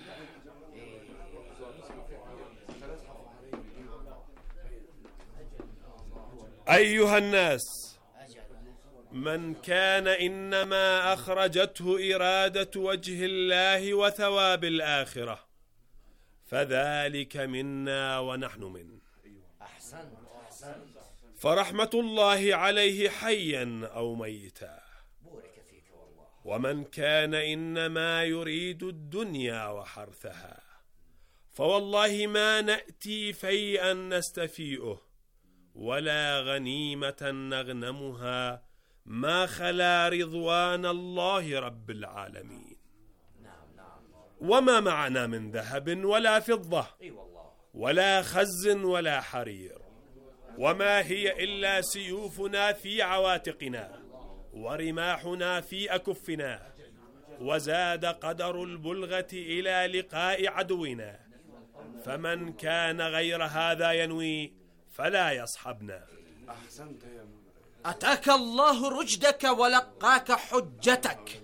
أيها الناس، من كان إنما أخرجته إرادة وجه الله وثواب الآخرة فذلك منا ونحن منه. فرحمة الله عليه حيا أو ميتا. ومن كان إنما يريد الدنيا وحرثها فوالله ما نأتي فيئا نستفيئه ولا غنيمة نغنمها ما خلا رضوان الله رب العالمين. وما معنا من ذهب ولا فضة ولا خز ولا حرير، وما هي إلا سيوفنا في عواتقنا ورماحنا في أكفنا، وزاد قدر البلغة إلى لقاء عدونا، فمن كان غير هذا ينوي فلا يصحبنا. أتاك الله رشدك ولقاك حجتك.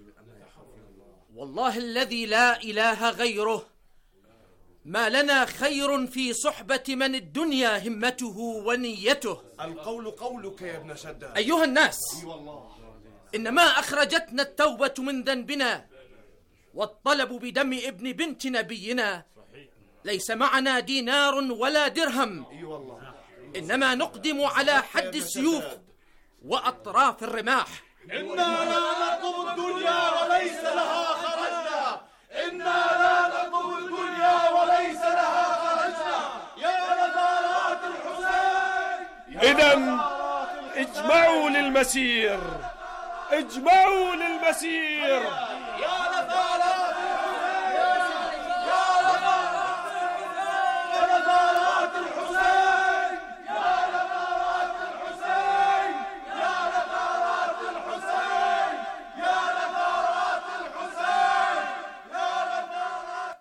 والله الذي لا إله غيره، ما لنا خير في صحبة من الدنيا همته ونيته. القول قولك يا ابن شداد. أيها الناس، إنما أخرجتنا التوبة من ذنبنا والطلب بدم ابن بنت نبينا. ليس معنا دينار ولا درهم، إنما نقدم على حد السيوف وأطراف الرماح. إنا لا نطلب الدنيا وليس لها خرجنا، إنا لا نطلب الدنيا وليس لها خرجنا، يا نثارات الحسين. إذن اجمعوا للمسير، اجمعوا للمسير. يا نثارات الحسين، يا نثارات الحسين، يا نثارات الحسين، يا نثارات الحسين، يا نثارات الحسين، يا نثارات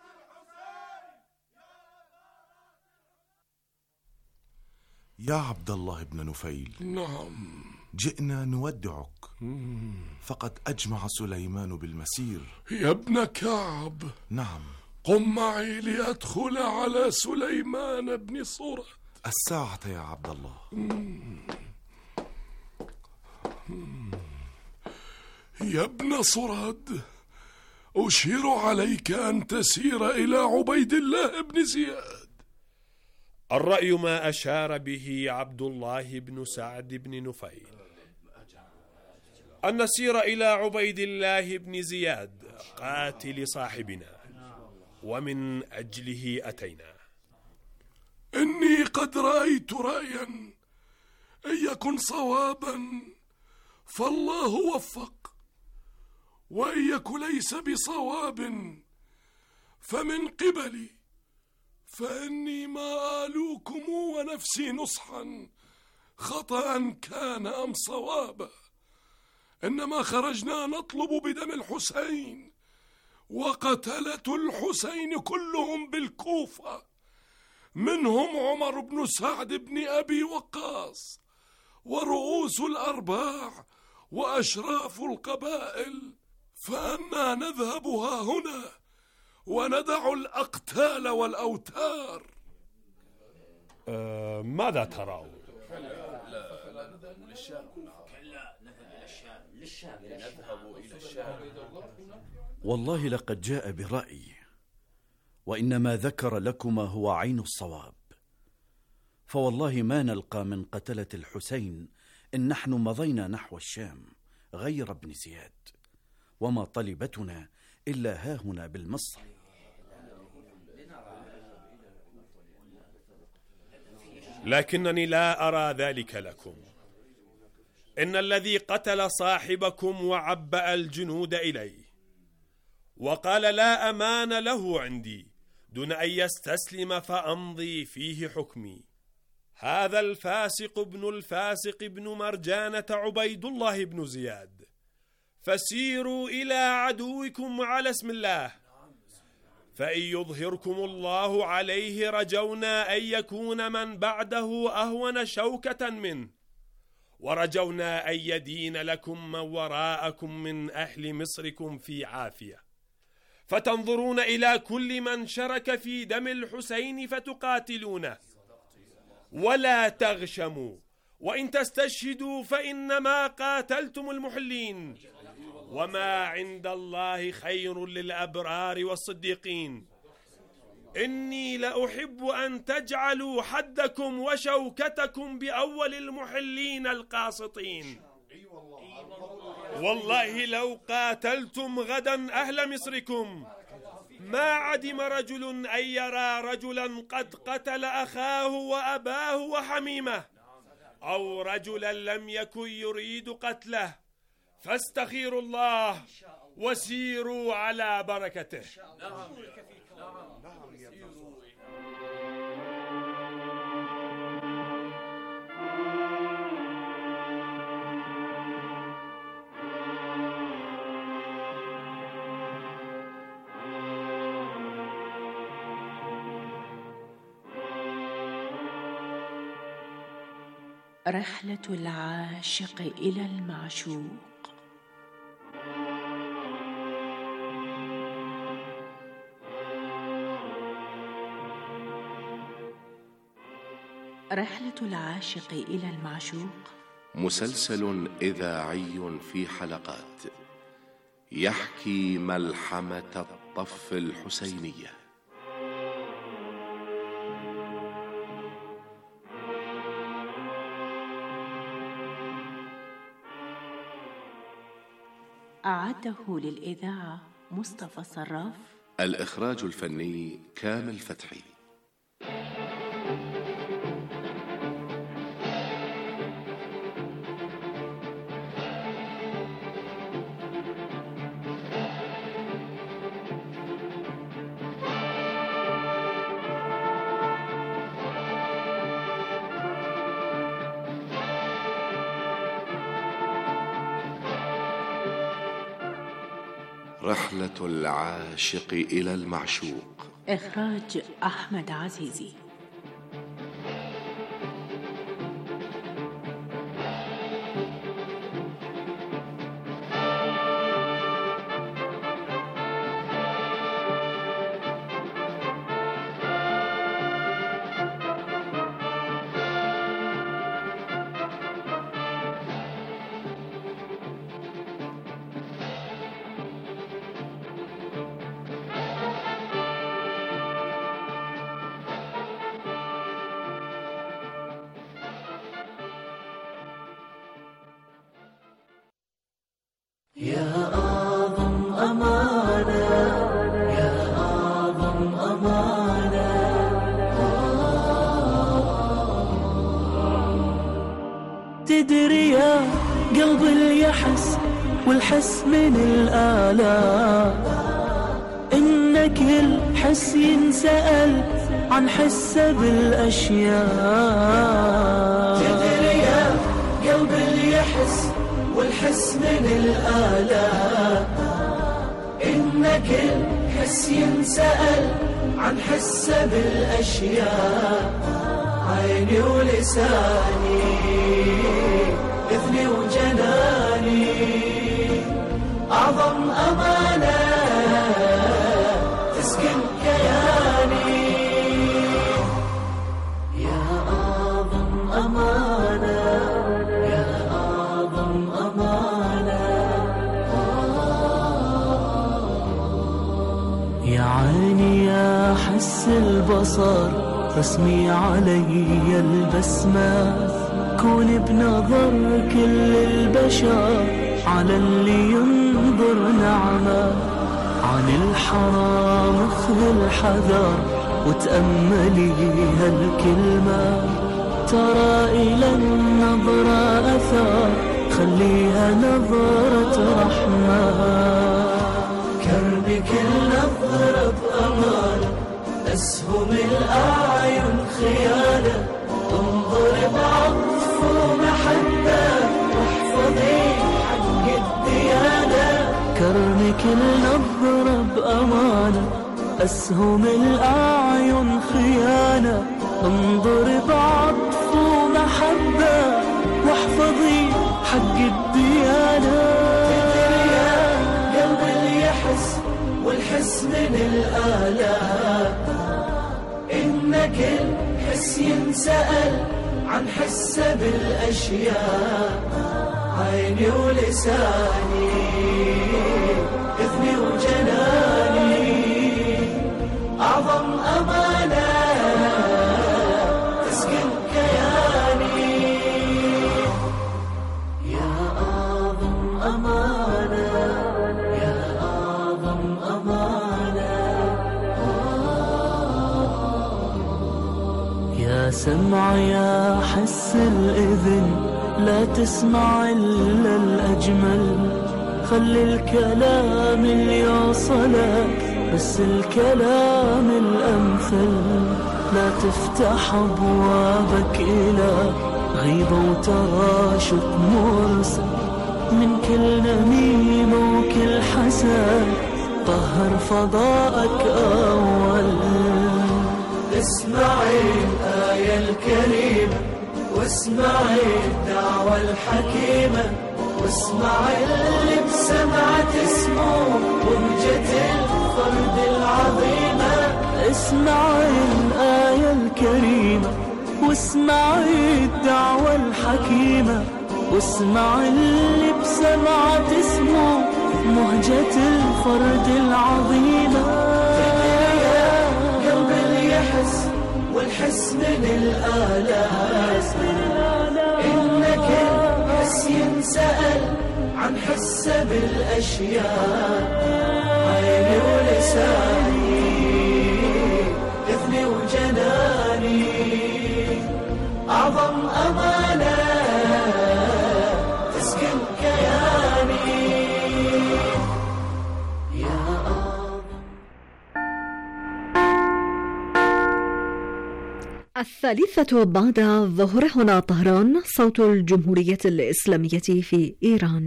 يا عبد الله بن نفيل. نعم. جئنا نودعك، فقد أجمع سليمان بالمسير. يا ابن كعب. نعم. قم معي لأدخل على سليمان بن صرد. الساعة يا عبد الله. يا ابن صرد، أشير عليك أن تسير إلى عبيد الله بن زياد. الرأي ما أشار به عبد الله بن سعد بن نفيل، أن نسير إلى عبيد الله بن زياد قاتل صاحبنا، ومن أجله أتينا. إني قد رأيت رأيا إن يكن صوابا فالله وفق، وإن يكن ليس بصواب فمن قبلي، فإني ما آلوكم ونفسي نصحا خطأ كان أم صوابا، إنما خرجنا نطلب بدم الحسين، وقتلة الحسين كلهم بالكوفة، منهم عمر بن سعد بن أبي وقاص، ورؤوس الأرباع وأشراف القبائل، فأنا نذهبها هنا وندع الأقتال والأوتار. ماذا ترون؟ والله لقد جاء برأي، وإنما ذكر لكما هو عين الصواب، فوالله ما نلقى من قتلة الحسين إن نحن مضينا نحو الشام غير ابن زياد، وما طلبتنا إلا هاهنا بالمصر. لكنني لا أرى ذلك لكم. إن الذي قتل صاحبكم وعبأ الجنود إليه وقال لا أمان له عندي دون أن يستسلم فأمضي فيه حكمي، هذا الفاسق ابن الفاسق ابن مرجانة عبيد الله بن زياد، فسيروا إلى عدوكم على اسم الله، فإن يظهركم الله عليه رجونا أن يكون من بعده أهون شوكة منه، ورجونا أن يدين لكم من وراءكم من أهل مصركم في عافية، فتنظرون إلى كل من شرك في دم الحسين فتقاتلونه، ولا تغشموا، وإن تستشهدوا فإنما قاتلتم المحلين، وما عند الله خير للأبرار والصديقين. إني لأحب أن تجعلوا حدكم وشوكتكم بأول المحلين القاسطين. والله لو قاتلتم غدا أهل مصركم ما عدم رجل أن يرى رجلا قد قتل أخاه وأباه وحميمه، أو رجلا لم يكن يريد قتله، فاستخيروا الله وسيروا على بركته. رحلة العاشق إلى المعشوق. رحلة العاشق إلى المعشوق مسلسل إذاعي في حلقات يحكي ملحمة الطف الحسينية. أعده للإذاعة مصطفى صراف. الإخراج الفني كامل فتحي. رحلة العاشق إلى المعشوق. إخراج أحمد عزيزي. يا أعظم أمانة، يا أعظم أمانة، تدري يا قلب اللي يحس والحس من الآلام، إن كل حس ينسأل عن حسه بالأشياء. تدري يا قلب اللي يحس والحس من الآلام، إن كل حس ينسأل عن حسه بالأشياء. عيني ولساني، إذني وجناني، أعظم أمانة تسكن كياني. يا أعظم أمانة، يا أعظم أمانة، يا عيني يا حس البصر، رسمي علي البسمة، كون بنظر كل البشر على اللي ينظر نعمة. عن الحرام خذ الحذر وتأملي هالكلمة، ترى إلى النظرة أثار خليها نظرة رحمة. كربك النظرة بأمان أسهم الأعين خيانة انظر بعطف ومحبة واحفظي حق الديانة. كرمك النظرة بأمانة أسهم الأعين خيانة انظر بعطف ومحبة واحفظي حق الديانة. تدري يا قلب اللي يحس والحس من الآلام إن كل حس ينسأل عن حسه بالأشياء. عيني ولساني إذني وجناني أعظم أمانة تسكن كياني. يا أعظم أمانة يا أعظم أمانة. يا سمع يا حس الإذن لا تسمع إلا الأجمل. خلي الكلام اللي يوصلك بس الكلام الأمثل. لا تفتح أبوابك إلى غيبة وتراشق مرسل من كل نميمة وكل حسد. طهر فضاءك أول. اسمعي الآية الكريمة واسمعي الدعوة الحكيمة واسمعي اللي بسمعة اسمه بهجة الفرد العظيمة. اسمعي الآية الكريمة واسمعي الدعوة الحكيمة واسمعي اللي بسمعة اسمه مهجة الفرد العظيمة. يا قلب اللي يحس والحس من الآلام إنك الحس ينسأل عن حسه بالأشياء. عيني ولساني إذني وجناني أعظم أمانة تسكن كياني. الثالثة بعد الظهر. هنا طهران، صوت الجمهورية الإسلامية في إيران.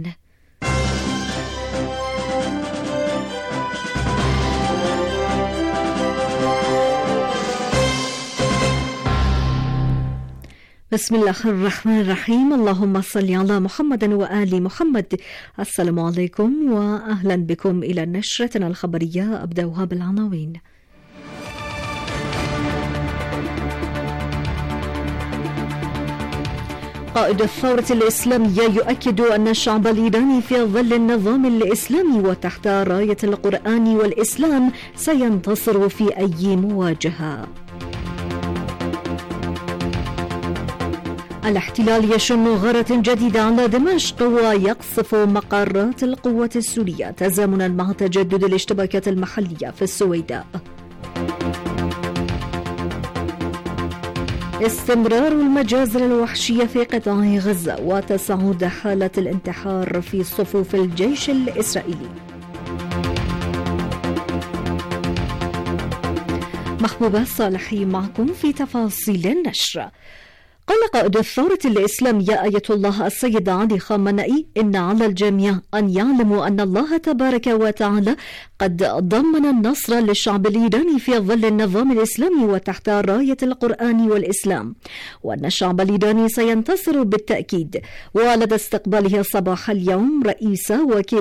بسم الله الرحمن الرحيم. اللهم صل على محمد وآل محمد. السلام عليكم وأهلا بكم إلى نشرتنا الخبرية. أبدأها بالعناوين. قائد الثورة الإسلامية يؤكد أن الشعب الإيراني في ظل النظام الإسلامي وتحت راية القرآن والإسلام سينتصر في أي مواجهة. الاحتلال يشن غارة جديدة على دمشق ويقصف مقرات القوات السورية تزامنا مع تجدد الاشتباكات المحلية في السويداء. استمرار المجازر الوحشية في قطاع غزة وتصاعد حالة الانتحار في صفوف الجيش الإسرائيلي. محبوبة صالحي معكم في تفاصيل النشر. قال قائد الثورة الإسلامية آية الله السيد علي خامنئي إن على الجميع أن يعلموا أن الله تبارك وتعالى قد ضمن النصر للشعب الإيراني في ظل النظام الإسلامي وتحت راية القرآن والإسلام، وأن الشعب الإيراني سينتصر بالتأكيد. ولدى استقباله صباح اليوم رئيس وكيل